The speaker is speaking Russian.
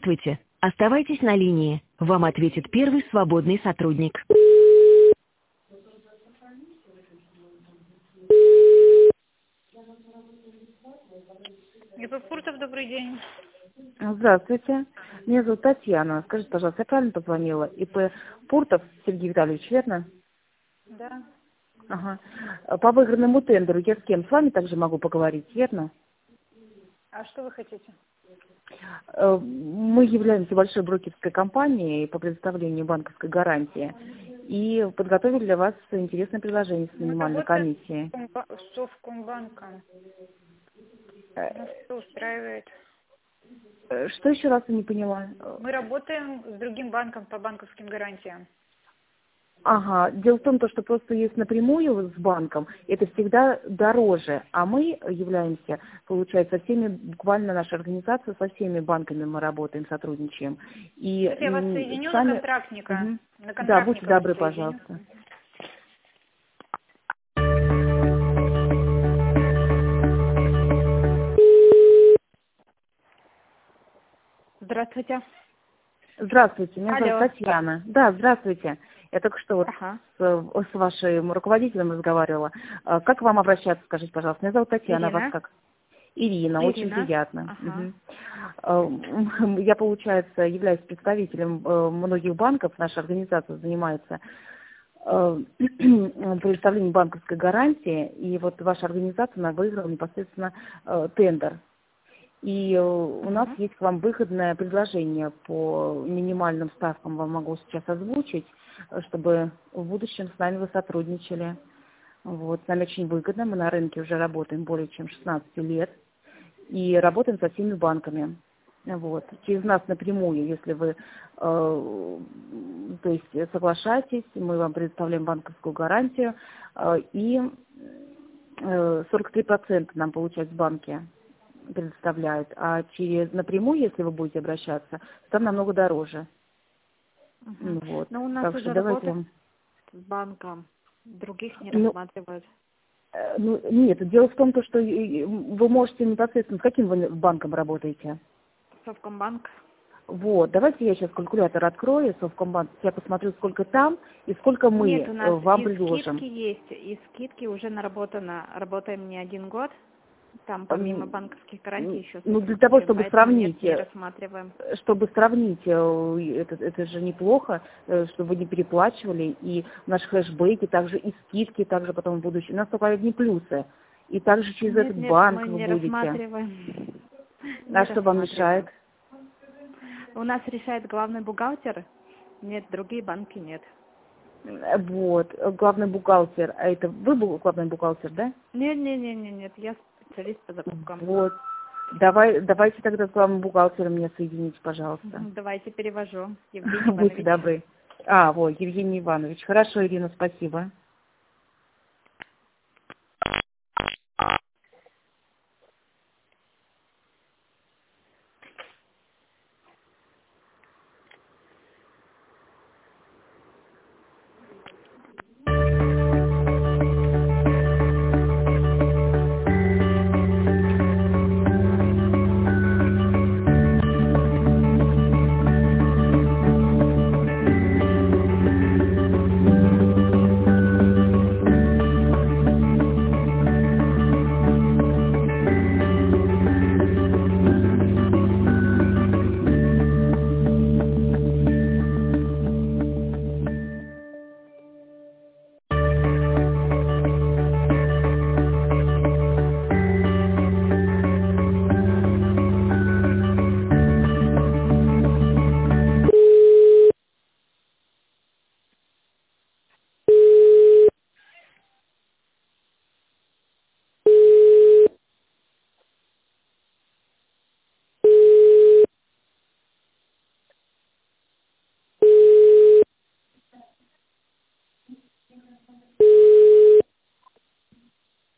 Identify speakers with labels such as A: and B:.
A: Здравствуйте. Оставайтесь на линии. Вам ответит первый свободный сотрудник.
B: ИП Пуртов, добрый день.
C: Здравствуйте. Меня зовут Татьяна. Скажите, пожалуйста, я правильно позвонила? ИП Пуртов Сергей Витальевич, верно?
B: Да.
C: Ага. По выигранному тендеру я с кем? С вами также могу поговорить, верно?
B: А что вы хотите?
C: Мы являемся большой брокерской компанией по предоставлению банковской гарантии и подготовили для вас интересное предложение с
B: Мы
C: минимальной
B: работаем
C: комиссией.
B: с Совкомбанком. Нас все устраивает.
C: Что еще раз я не поняла?
B: Мы работаем с другим банком по банковским гарантиям.
C: Ага, дело в том, что просто есть напрямую с банком, это всегда дороже, а мы являемся, получается, со всеми, буквально наша организация, со всеми банками мы работаем, сотрудничаем. И
B: Давайте я вас соединю на
C: сами...
B: контрактника.
C: Мгм.
B: На
C: Да, будьте
B: контрактника вас
C: добры,
B: соединю.
C: пожалуйста.
B: Здравствуйте.
C: Здравствуйте, меня зовут
B: Алло.
C: Татьяна. Да, здравствуйте. Я только что вот
B: Ага.
C: с вашим руководителем разговаривала. Как к вам обращаться, скажите, пожалуйста? Меня зовут Татьяна, а вас
B: Ирина.
C: как? Ирина, очень
B: Ирина.
C: приятно.
B: Ага.
C: Я, получается, являюсь представителем многих банков. Наша организация занимается предоставлением банковской гарантии. И вот ваша организация, она выиграла непосредственно тендер. И у нас
B: Угу.
C: есть к вам выгодное предложение по минимальным ставкам. Вам могу сейчас озвучить, чтобы в будущем с нами вы сотрудничали. Вот, с нами очень выгодно. Мы на рынке уже работаем более чем 16 лет. И работаем со всеми банками. Вот. Через нас напрямую, если вы то есть соглашаетесь, мы вам предоставляем банковскую гарантию, и 43% нам, получается, банки предоставляют, а через напрямую, если вы будете обращаться, там намного дороже.
B: Угу.
C: Вот.
B: Но у нас
C: Так что
B: уже
C: давайте
B: работает
C: вам...
B: с банком. Других не
C: Ну,
B: рассматривают.
C: нет, дело в том, что вы можете непосредственно... С каким вы банком работаете?
B: Совкомбанк.
C: Вот, давайте я сейчас калькулятор открою, Совкомбанк, я посмотрю, сколько там и сколько
B: Нет,
C: мы
B: у нас
C: вам
B: и
C: предложим.
B: скидки есть, и скидки уже наработано. Работаем не 1 год. Там помимо банковских гарантий еще
C: Ну, для того,
B: сопутствующие,
C: чтобы
B: поэтому нет,
C: сравнить,
B: не рассматриваем.
C: это же неплохо, чтобы не переплачивали, и наши хэшбэки, также и скидки, также потом в будущем. У нас только одни плюсы. И также через
B: Нет,
C: этот
B: нет,
C: банк
B: мы
C: вы
B: не
C: будете.
B: рассматриваем. Не
C: А что вам мешает?
B: рассматриваем. У нас решает главный бухгалтер. Нет, другие банки нет.
C: Вот, главный бухгалтер, а это вы был главный бухгалтер, да?
B: Нет, нет, нет, нет, нет, я специалист по закупкам.
C: Вот. Давайте тогда с главным бухгалтером меня соедините, пожалуйста.
B: Давайте перевожу. Евгений
C: Будьте
B: Иванович.
C: добры. Вот, Евгений Иванович. Хорошо, Ирина, спасибо.